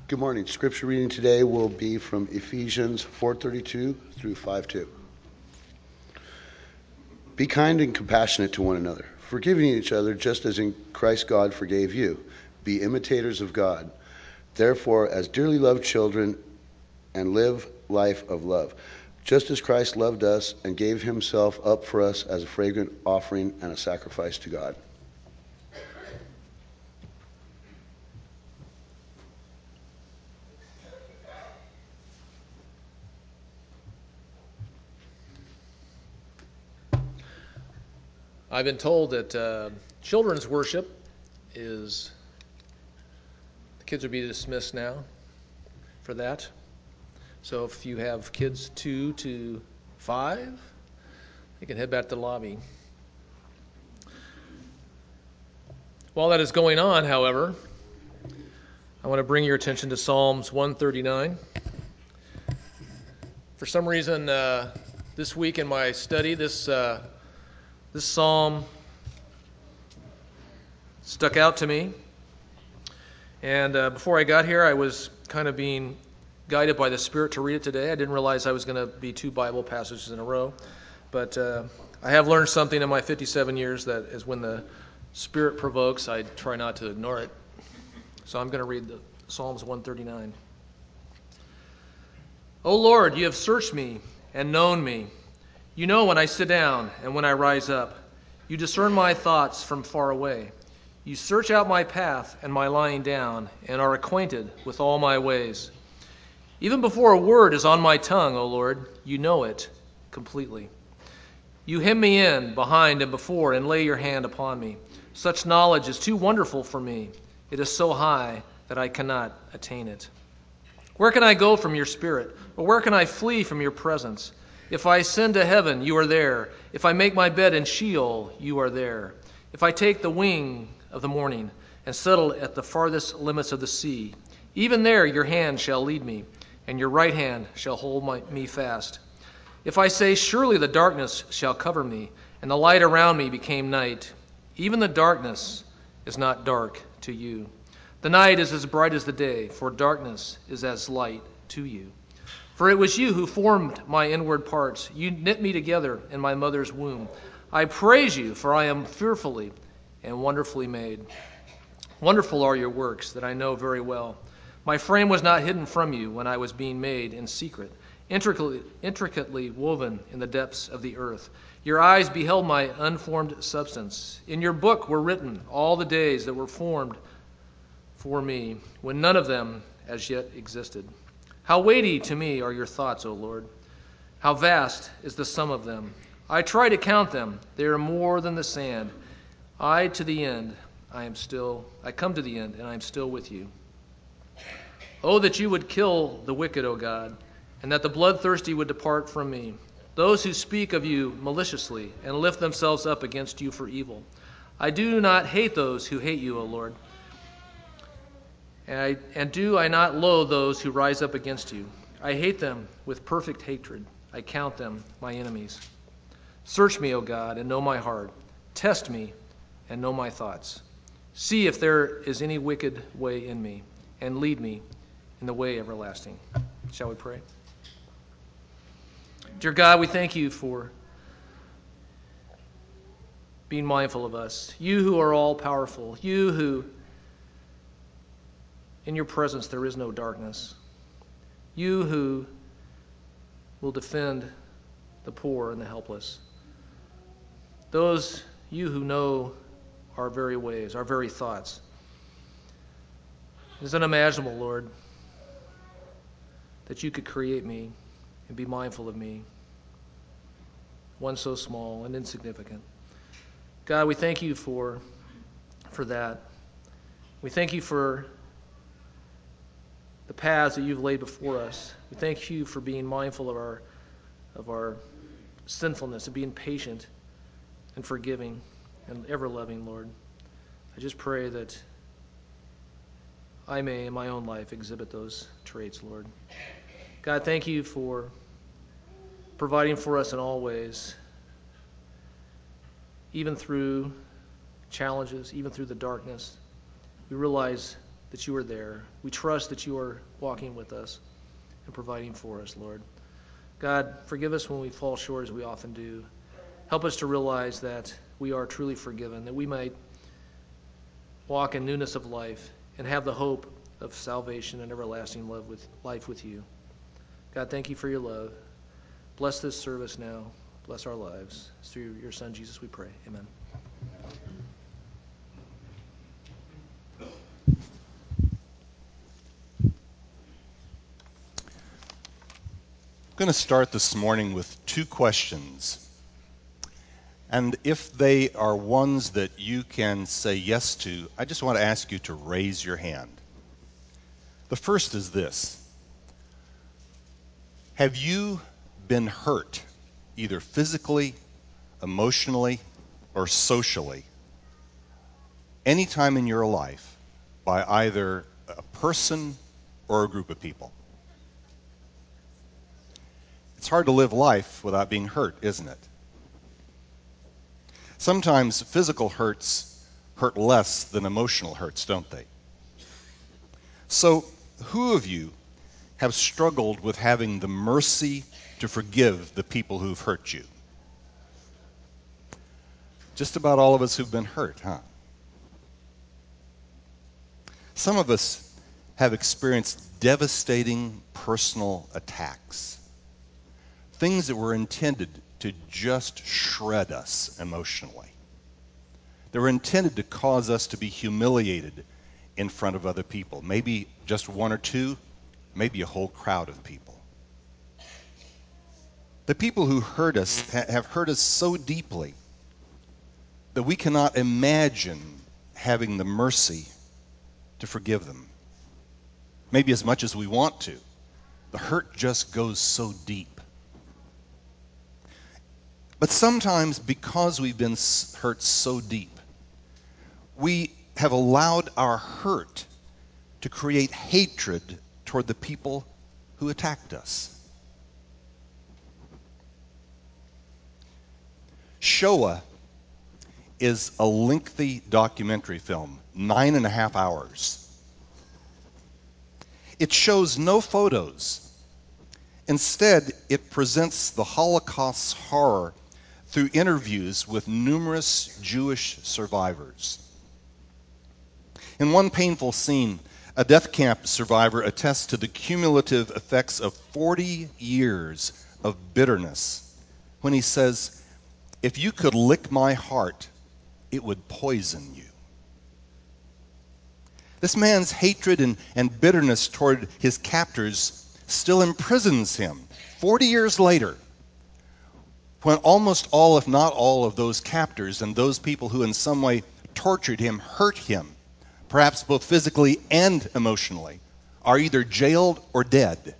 Good morning. Scripture reading today will be from Ephesians 4:32 through 5:2. Be kind and compassionate to one another, forgiving each other just as in Christ God forgave you. Be imitators of God, therefore, as dearly loved children, and live life of love, just as Christ loved us and gave himself up for us as a fragrant offering and a sacrifice to God. I've been told that children's worship the kids will be dismissed now for that. So if you have kids 2 to 5, you can head back to the lobby. While that is going on, however, I want to bring your attention to Psalms 139. For some reason, this week in my study, this psalm stuck out to me. And before I got here, I was kind of being guided by the Spirit to read it today. I didn't realize I was going to be 2 Bible passages in a row. But I have learned something in my 57 years that is when the Spirit provokes, I try not to ignore it. So I'm going to read the Psalms 139. O Lord, you have searched me and known me. You know when I sit down and when I rise up. You discern my thoughts from far away. You search out my path and my lying down, and are acquainted with all my ways. Even before a word is on my tongue, O Lord, you know it completely. You hem me in behind and before, and lay your hand upon me. Such knowledge is too wonderful for me. It is so high that I cannot attain it. Where can I go from your spirit? Or where can I flee from your presence? If I ascend to heaven, you are there. If I make my bed in Sheol, you are there. If I take the wing of the morning and settle at the farthest limits of the sea, even there your hand shall lead me, and your right hand shall hold me fast. If I say, surely the darkness shall cover me, and the light around me became night, even the darkness is not dark to you. The night is as bright as the day, for darkness is as light to you. For it was you who formed my inward parts. You knit me together in my mother's womb. I praise you, for I am fearfully and wonderfully made. Wonderful are your works that I know very well. My frame was not hidden from you when I was being made in secret, intricately woven in the depths of the earth. Your eyes beheld my unformed substance. In your book were written all the days that were formed for me, when none of them as yet existed. How weighty to me are your thoughts, O Lord! How vast is the sum of them! I try to count them. They are more than the sand. I come to the end, and I am still with you. Oh, that you would kill the wicked, O God, and that the bloodthirsty would depart from me. Those who speak of you maliciously and lift themselves up against you for evil. I do not hate those who hate you, O Lord. And do I not loathe those who rise up against you? I hate them with perfect hatred. I count them my enemies. Search me, O God, and know my heart. Test me and know my thoughts. See if there is any wicked way in me, and lead me in the way everlasting. Shall we pray? Dear God, we thank you for being mindful of us. You who are all powerful. You who in your presence there is no darkness. You who will defend the poor and the helpless. You who know our very ways, our very thoughts. It is unimaginable, Lord, that you could create me and be mindful of me, one so small and insignificant. God, we thank you for that. We thank you for the paths that you've laid before us. We thank you for being mindful of our sinfulness, of being patient and forgiving and ever-loving, Lord. I just pray that I may, in my own life, exhibit those traits, Lord. God, thank you for providing for us in all ways, even through challenges, even through the darkness. We realize that you are there. We trust that you are walking with us and providing for us, Lord. God, forgive us when we fall short, as we often do. Help us to realize that we are truly forgiven, that we might walk in newness of life and have the hope of salvation and everlasting life with you. God, thank you for your love. Bless this service now. Bless our lives. It's through your Son, Jesus, we pray. Amen. I'm going to start this morning with two questions. And if they are ones that you can say yes to, I just want to ask you to raise your hand. The first is this: have you been hurt, either physically, emotionally, or socially, any time in your life by either a person or a group of people? It's hard to live life without being hurt, isn't it? Sometimes physical hurts hurt less than emotional hurts, don't they? So, who of you have struggled with having the mercy to forgive the people who've hurt you? Just about all of us who've been hurt, huh? Some of us have experienced devastating personal attacks, things that were intended to just shred us emotionally. They were intended to cause us to be humiliated in front of other people, maybe just one or two, maybe a whole crowd of people. The people who hurt us have hurt us so deeply that we cannot imagine having the mercy to forgive them. Maybe as much as we want to. The hurt just goes so deep. But sometimes, because we've been hurt so deep, we have allowed our hurt to create hatred toward the people who attacked us. Shoah is a lengthy documentary film, 9.5 hours. It shows no photos. Instead, it presents the Holocaust's horror through interviews with numerous Jewish survivors. In one painful scene, a death camp survivor attests to the cumulative effects of 40 years of bitterness when he says, "If you could lick my heart, it would poison you." This man's hatred and bitterness toward his captors still imprisons him 40 years later, when almost all, if not all, of those captors and those people who in some way tortured him, hurt him, perhaps both physically and emotionally, are either jailed or dead.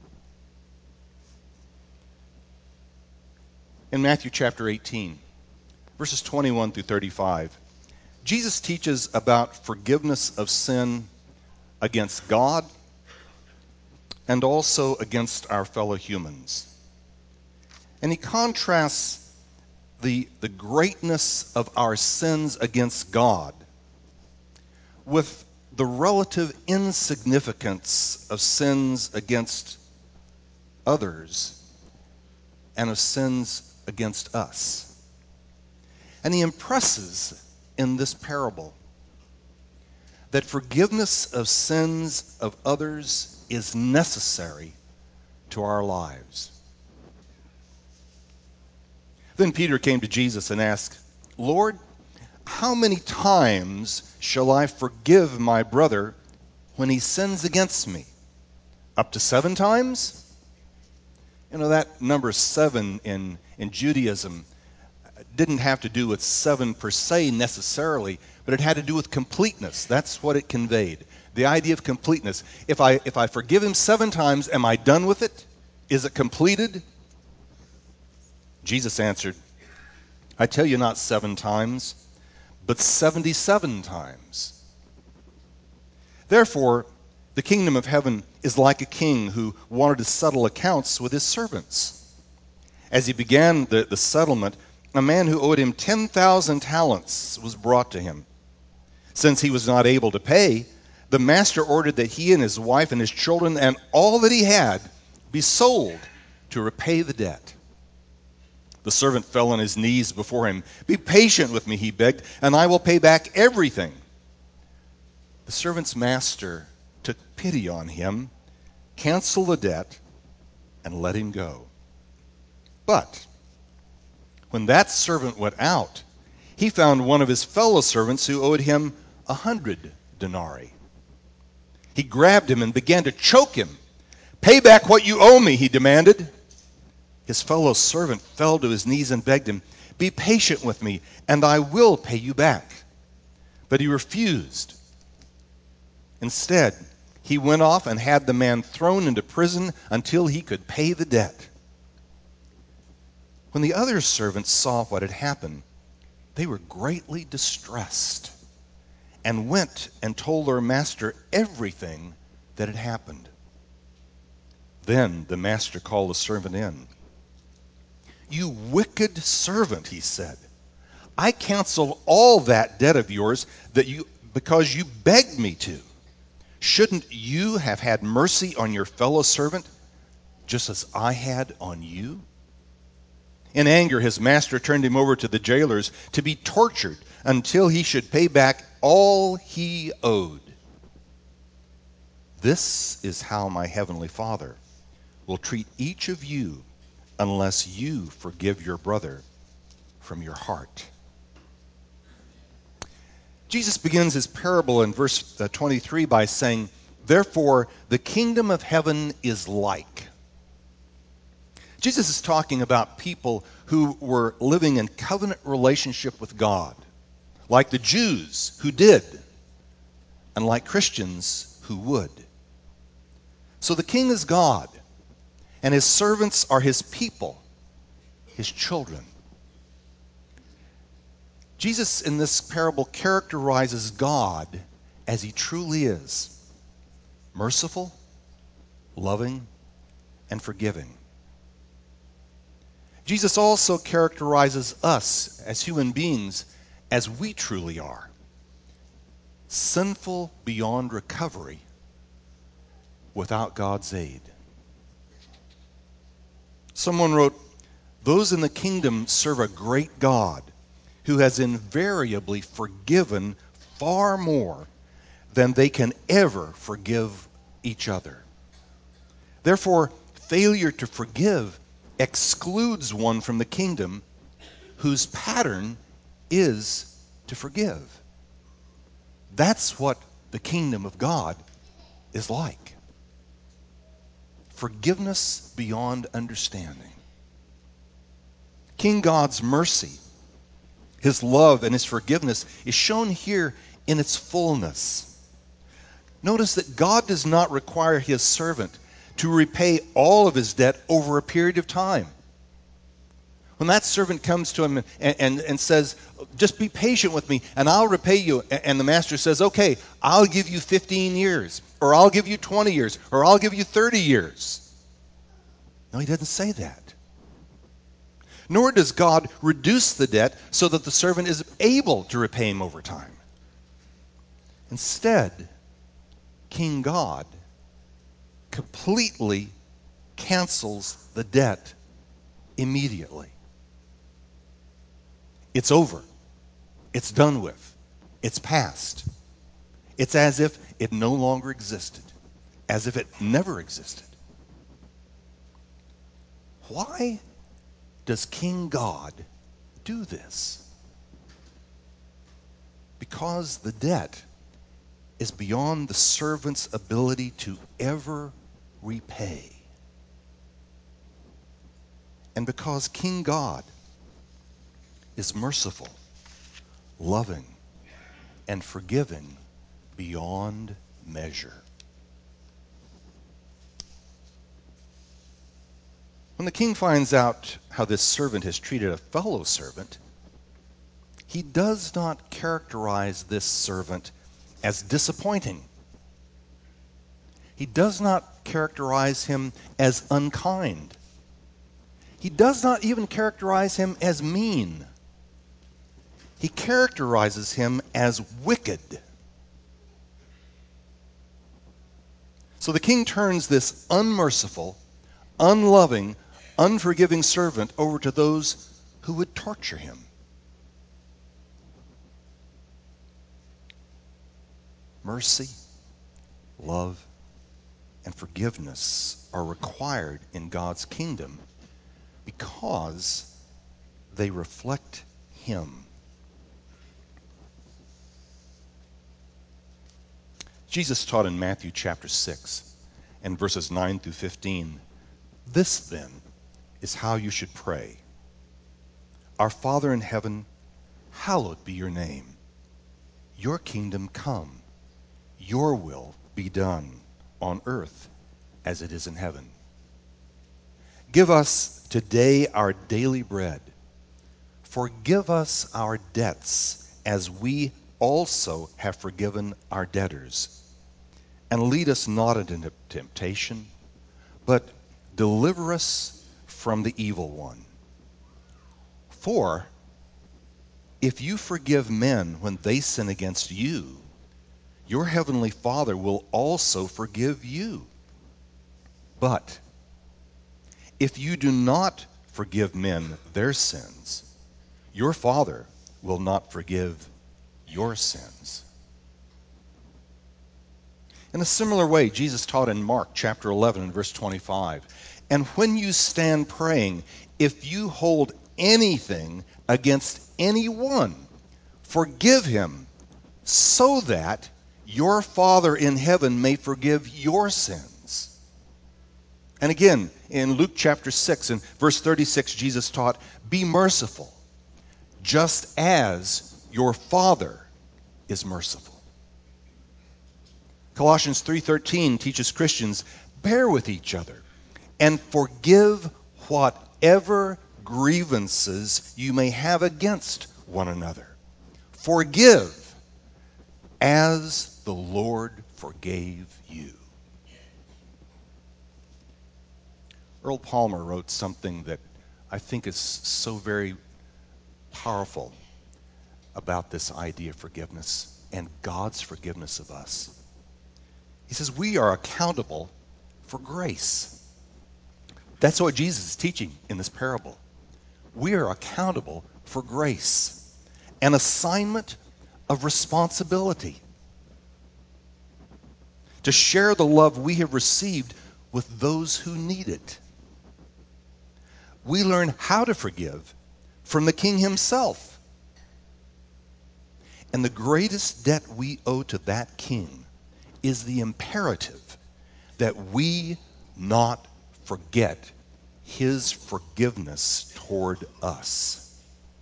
In Matthew chapter 18, verses 21 through 35, Jesus teaches about forgiveness of sin against God and also against our fellow humans. And he contrasts the greatness of our sins against God with the relative insignificance of sins against others and of sins against us. And he impresses in this parable that forgiveness of sins of others is necessary to our lives. Then Peter came to Jesus and asked, "Lord, how many times shall I forgive my brother when he sins against me? Up to 7 times?" You know, that number 7 in Judaism didn't have to do with 7 per se necessarily, but it had to do with completeness. That's what it conveyed. The idea of completeness. If I forgive him 7 times, am I done with it? Is it completed? Jesus answered, "I tell you, not 7 times, but 77 times. Therefore, the kingdom of heaven is like a king who wanted to settle accounts with his servants. As he began the settlement, a man who owed him 10,000 talents was brought to him. Since he was not able to pay, the master ordered that he and his wife and his children and all that he had be sold to repay the debt. The servant fell on his knees before him. "Be patient with me," he begged, "and I will pay back everything." The servant's master took pity on him, canceled the debt, and let him go. But when that servant went out, he found one of his fellow servants who owed him 100 denarii. He grabbed him and began to choke him. "Pay back what you owe me," he demanded. His fellow servant fell to his knees and begged him, "Be patient with me, and I will pay you back." But he refused. Instead, he went off and had the man thrown into prison until he could pay the debt. When the other servants saw what had happened, they were greatly distressed and went and told their master everything that had happened. Then the master called the servant in. "You wicked servant," he said, "I canceled all that debt of yours because you begged me to. Shouldn't you have had mercy on your fellow servant, just as I had on you?" In anger, his master turned him over to the jailers to be tortured until he should pay back all he owed. This is how my heavenly Father will treat each of you unless you forgive your brother from your heart. Jesus begins his parable in verse 23 by saying, "Therefore, the kingdom of heaven is like." Jesus is talking about people who were living in covenant relationship with God, like the Jews who did, and like Christians who would. So the king is God, and his servants are his people, his children. Jesus in this parable characterizes God as he truly is: merciful, loving, and forgiving. Jesus also characterizes us as human beings as we truly are: sinful beyond recovery without God's aid. Someone wrote, "Those in the kingdom serve a great God who has invariably forgiven far more than they can ever forgive each other. Therefore, failure to forgive excludes one from the kingdom whose pattern is to forgive." That's what the kingdom of God is like. Forgiveness beyond understanding. King God's mercy, his love, and his forgiveness is shown here in its fullness. Notice that God does not require his servant to repay all of his debt over a period of time. When that servant comes to him and says, "Just be patient with me and I'll repay you," and the master says, "Okay, I'll give you 15 years, or I'll give you 20 years, or I'll give you 30 years. No, he doesn't say that. Nor does God reduce the debt so that the servant is able to repay him over time. Instead, King God completely cancels the debt immediately. It's over. It's done with. It's past. It's as if it no longer existed, as if it never existed. Why does King God do this? Because the debt is beyond the servant's ability to ever repay. And because King God is merciful, loving, and forgiving beyond measure. When the king finds out how this servant has treated a fellow servant, he does not characterize this servant as disappointing. He does not characterize him as unkind. He does not even characterize him as mean. He characterizes him as wicked. So the king turns this unmerciful, unloving, unforgiving servant over to those who would torture him. Mercy, love, and forgiveness are required in God's kingdom because they reflect Him. Jesus taught in Matthew chapter 6 and verses 9 through 15, "This then is how you should pray. Our Father in heaven, hallowed be your name. Your kingdom come. Your will be done on earth as it is in heaven. Give us today our daily bread. Forgive us our debts as we also have forgiven our debtors. And lead us not into temptation, but deliver us from the evil one. For if you forgive men when they sin against you, your heavenly Father will also forgive you. But if you do not forgive men their sins, your Father will not forgive your sins." In a similar way, Jesus taught in Mark chapter 11 and verse 25, "And when you stand praying, if you hold anything against anyone, forgive him, so that your Father in heaven may forgive your sins." And again, in Luke chapter 6 and verse 36, Jesus taught, "Be merciful, just as your Father is merciful." Colossians 3:13 teaches Christians, "Bear with each other and forgive whatever grievances you may have against one another. Forgive as the Lord forgave you." Earl Palmer wrote something that I think is so very powerful about this idea of forgiveness and God's forgiveness of us. He says, we are accountable for grace. That's what Jesus is teaching in this parable. We are accountable for grace, an assignment of responsibility to share the love we have received with those who need it. We learn how to forgive from the King himself. And the greatest debt we owe to that King is the imperative that we not forget his forgiveness toward us.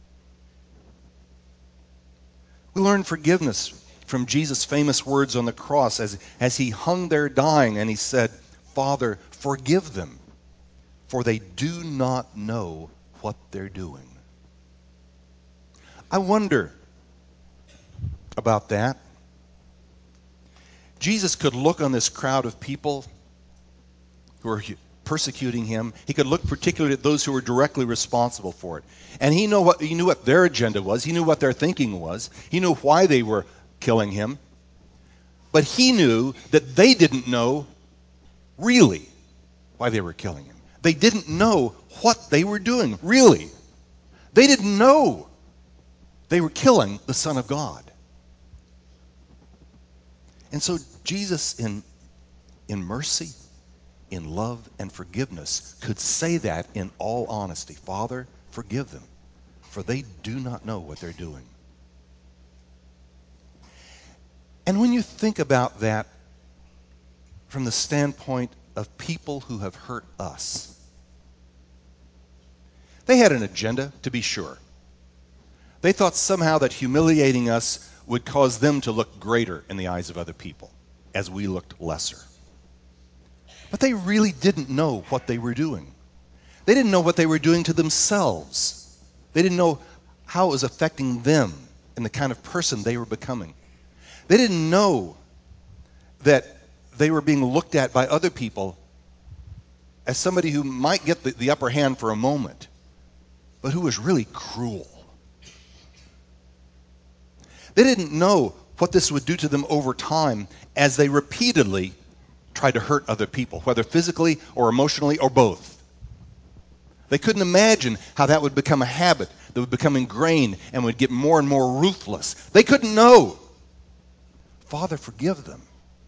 We learn forgiveness from Jesus' famous words on the cross as he hung there dying and he said, "Father, forgive them, for they do not know what they're doing." I wonder about that. Jesus could look on this crowd of people who are persecuting him. He could look particularly at those who were directly responsible for it. And he knew what their agenda was. He knew what their thinking was. He knew why they were killing him. But he knew that they didn't know really why they were killing him. They didn't know what they were doing, really. They didn't know they were killing the Son of God. And so Jesus, in mercy, in love and forgiveness, could say that in all honesty. Father, forgive them, for they do not know what they're doing. And when you think about that from the standpoint of people who have hurt us, they had an agenda, to be sure. They thought somehow that humiliating us would cause them to look greater in the eyes of other people, as we looked lesser. But they really didn't know what they were doing. They didn't know what they were doing to themselves. They didn't know how it was affecting them and the kind of person they were becoming. They didn't know that they were being looked at by other people as somebody who might get the upper hand for a moment, but who was really cruel. They didn't know what this would do to them over time as they repeatedly tried to hurt other people, whether physically or emotionally or both. They couldn't imagine how that would become a habit that would become ingrained and would get more and more ruthless. They couldn't know. Father, forgive them,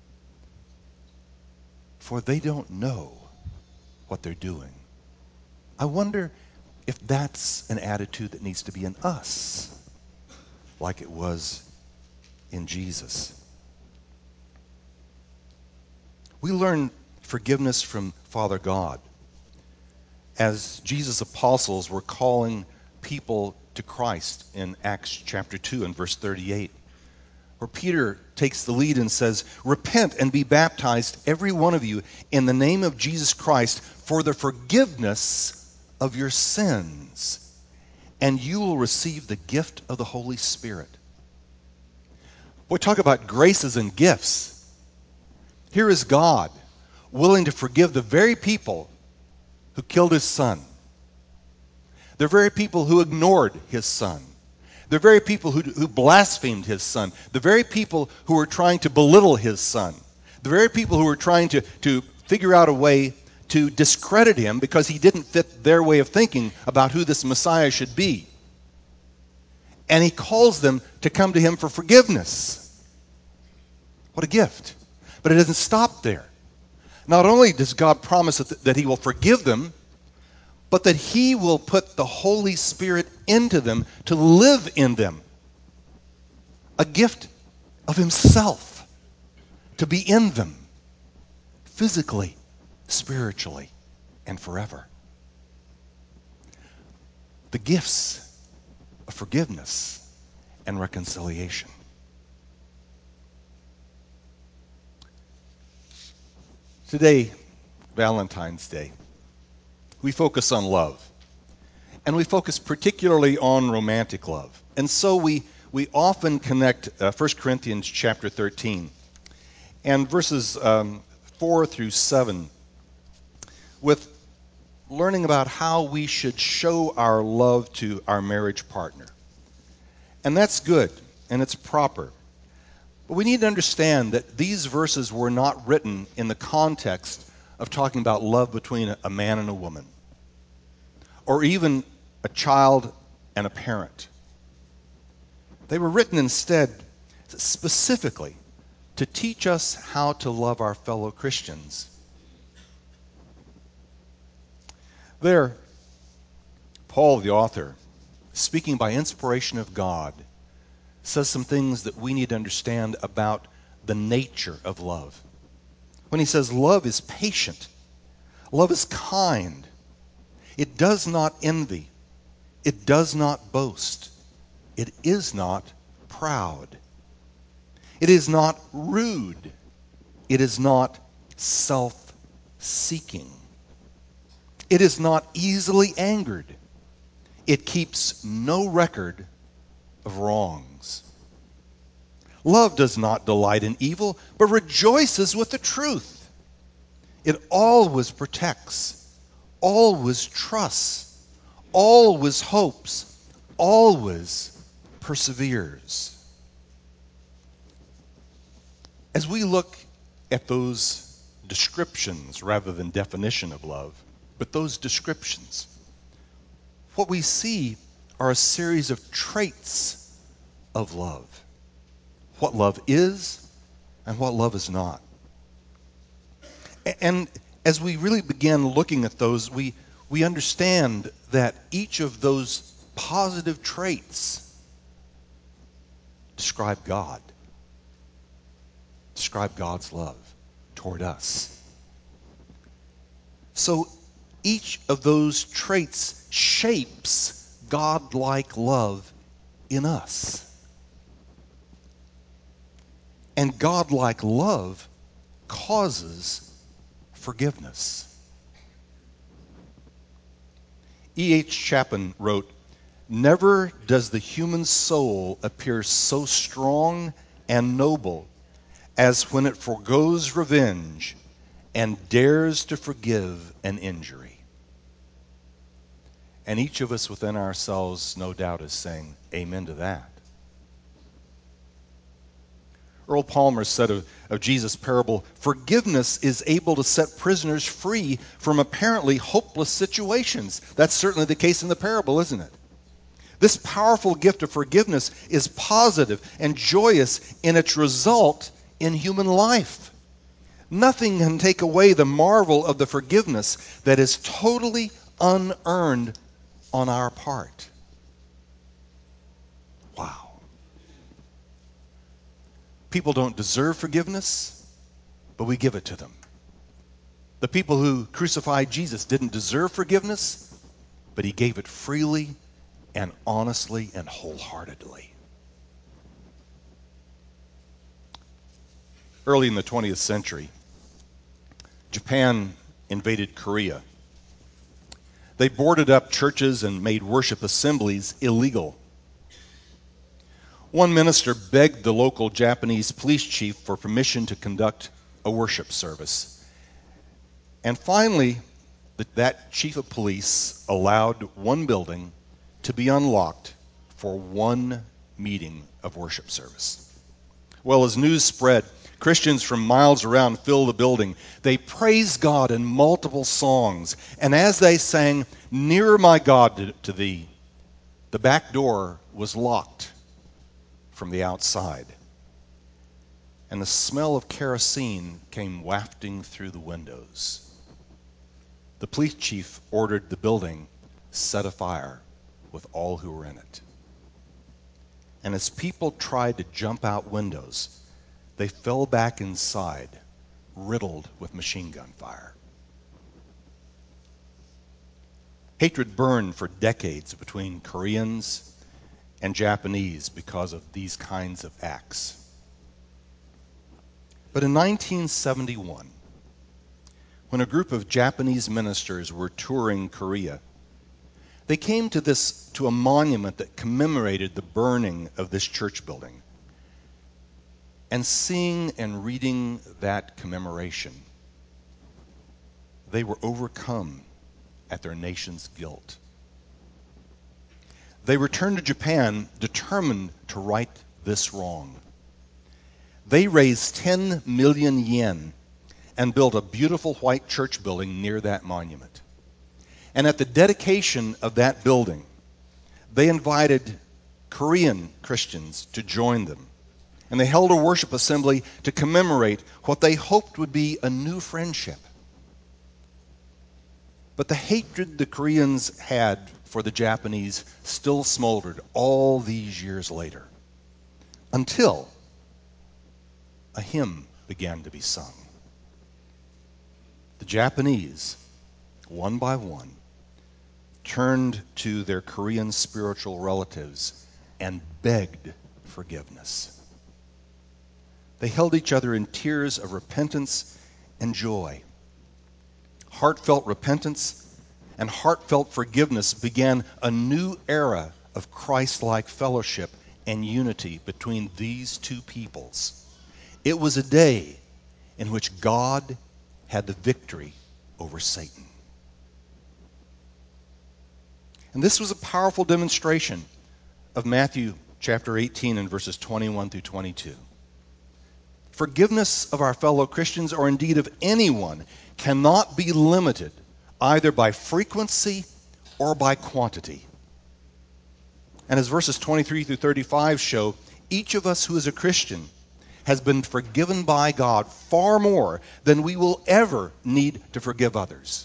for they don't know what they're doing. I wonder if that's an attitude that needs to be in us, like it was in Jesus. We learn forgiveness from Father God as Jesus' apostles were calling people to Christ in Acts chapter 2 and verse 38, where Peter takes the lead and says, "Repent and be baptized, every one of you, in the name of Jesus Christ for the forgiveness of your sins, and you will receive the gift of the Holy Spirit." Boy, talk about graces and gifts. Here is God willing to forgive the very people who killed his son, the very people who ignored his son, the very people who blasphemed his son, the very people who were trying to belittle his son, the very people who were trying to figure out a way to discredit him because he didn't fit their way of thinking about who this Messiah should be. And he calls them to come to him for forgiveness. What a gift. But it doesn't stop there. Not only does God promise that he will forgive them, but that he will put the Holy Spirit into them to live in them. A gift of himself to be in them, physically, spiritually, and forever. The gifts of forgiveness and reconciliation. Today, Valentine's Day, we focus on love. And we focus particularly on romantic love. And so we often connect 1 Corinthians chapter 13 and verses 4 through 7 with learning about how we should show our love to our marriage partner. And that's good, and it's proper. But we need to understand that these verses were not written in the context of talking about love between a man and a woman, or even a child and a parent. They were written instead specifically to teach us how to love our fellow Christians. There, Paul, the author, speaking by inspiration of God, says some things that we need to understand about the nature of love. When he says love is patient, love is kind, it does not envy, it does not boast, it is not proud, it is not rude, it is not self-seeking, it is not easily angered, it keeps no record of wrongs. Love does not delight in evil, but rejoices with the truth. It always protects, always trusts, always hopes, always perseveres. As we look at those descriptions rather than definition of love, but those descriptions, what we see are a series of traits of love. What love is and what love is not. And as we really begin looking at those, we understand that each of those positive traits describe God, describe God's love toward us. So each of those traits shapes God-like love in us. And God-like love causes forgiveness. E.H. Chapman wrote, "Never does the human soul appear so strong and noble as when it forgoes revenge and dares to forgive an injury." And each of us within ourselves, no doubt, is saying amen to that. Earl Palmer said of Jesus' parable, forgiveness is able to set prisoners free from apparently hopeless situations. That's certainly the case in the parable, isn't it? This powerful gift of forgiveness is positive and joyous in its result in human life. Nothing can take away the marvel of the forgiveness that is totally unearned on our part. Wow. People don't deserve forgiveness, but we give it to them. The people who crucified Jesus didn't deserve forgiveness, but he gave it freely and honestly and wholeheartedly. Early in the 20th century, Japan invaded Korea. They boarded up churches and made worship assemblies illegal. One minister begged the local Japanese police chief for permission to conduct a worship service. And finally, that chief of police allowed one building to be unlocked for one meeting of worship service. Well, as news spread, Christians from miles around filled the building. They praised God in multiple songs, and as they sang, "Nearer My God to Thee," the back door was locked from the outside, and the smell of kerosene came wafting through the windows. The police chief ordered the building set afire with all who were in it. And as people tried to jump out windows, they fell back inside, riddled with machine gun fire. Hatred burned for decades between Koreans and Japanese because of these kinds of acts. But in 1971, when a group of Japanese ministers were touring Korea, they came to a monument that commemorated the burning of this church building. And seeing and reading that commemoration, they were overcome at their nation's guilt. They returned to Japan determined to right this wrong. They raised 10 million yen and built a beautiful white church building near that monument. And at the dedication of that building, they invited Korean Christians to join them. And they held a worship assembly to commemorate what they hoped would be a new friendship. But the hatred the Koreans had for the Japanese still smoldered all these years later, until a hymn began to be sung. The Japanese, one by one, turned to their Korean spiritual relatives and begged forgiveness. They held each other in tears of repentance and joy. Heartfelt repentance and heartfelt forgiveness began a new era of Christ-like fellowship and unity between these two peoples. It was a day in which God had the victory over Satan. And this was a powerful demonstration of Matthew chapter 18 and verses 21 through 22. Forgiveness of our fellow Christians, or indeed of anyone, cannot be limited either by frequency or by quantity. And as verses 23 through 35 show, each of us who is a Christian has been forgiven by God far more than we will ever need to forgive others.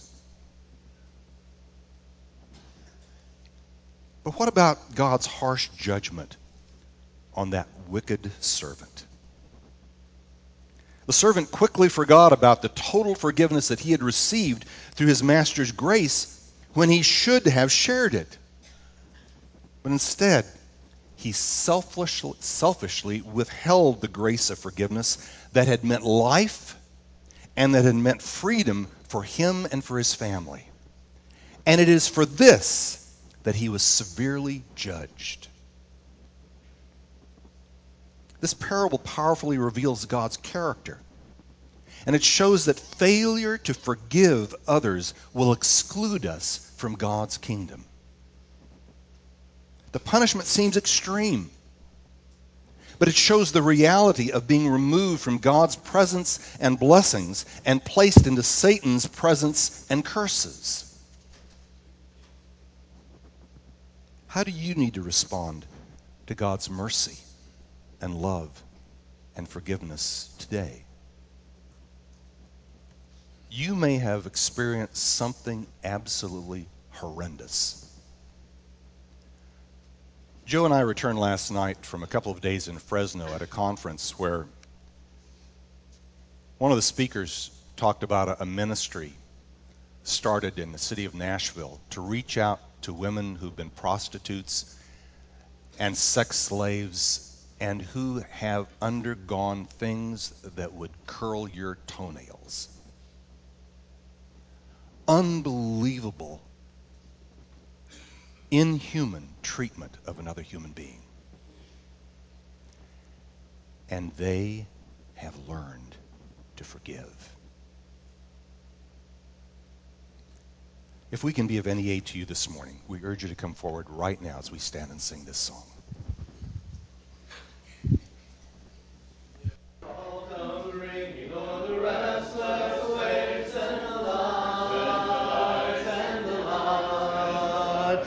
But what about God's harsh judgment on that wicked servant? The servant quickly forgot about the total forgiveness that he had received through his master's grace when he should have shared it. But instead, he selfishly withheld the grace of forgiveness that had meant life and that had meant freedom for him and for his family. And it is for this that he was severely judged. This parable powerfully reveals God's character. And it shows that failure to forgive others will exclude us from God's kingdom. The punishment seems extreme, but it shows the reality of being removed from God's presence and blessings and placed into Satan's presence and curses. How do you need to respond to God's mercy and love and forgiveness today? You may have experienced something absolutely horrendous. Joe and I returned last night from a couple of days in Fresno at a conference where one of the speakers talked about a ministry started in the city of Nashville to reach out to women who've been prostitutes and sex slaves and who have undergone things that would curl your toenails. Unbelievable, inhuman treatment of another human being. And they have learned to forgive. If we can be of any aid to you this morning, we urge you to come forward right now as we stand and sing this song.